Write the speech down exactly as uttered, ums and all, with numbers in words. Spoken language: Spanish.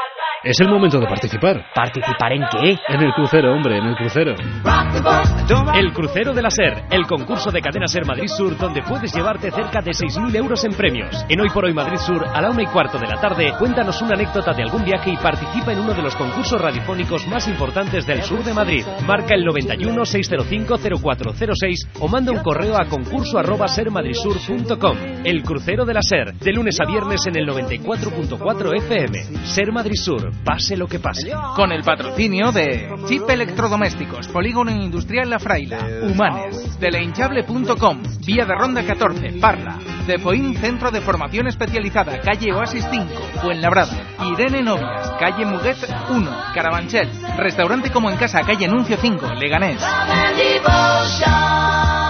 Es el momento de participar. ¿Participar en qué? En el crucero, hombre, en el crucero. El crucero de la SER, el concurso de Cadena SER Madrid Sur, donde puedes llevarte cerca de seis mil euros en premios. En Hoy por Hoy Madrid Sur, a la una y cuarto de la tarde, cuéntanos una anécdota de algún viaje y participa en uno de los concursos radiofónicos más importantes del sur de Madrid. Marca el noventa y uno, seiscientos cinco, cero cuatro cero seis o manda un correo a concurso arroba sermadridsur punto com. El crucero de la SER, de lunes a viernes en el noventa y cuatro punto cuatro F M. SER Madrid Sur, pase lo que pase. Con el patrocinio de Chip Electrodomésticos, Polígono Industrial La Fraila, Humanes, Telehinchable punto com, Vía de Ronda catorce, Parla, Defoín Centro de Formación Especializada, calle Oasis cinco, Fuenlabrada, Irene Novias, calle Muguet uno, Carabanchel, Restaurante Como en Casa, calle Nuncio cinco, Leganés.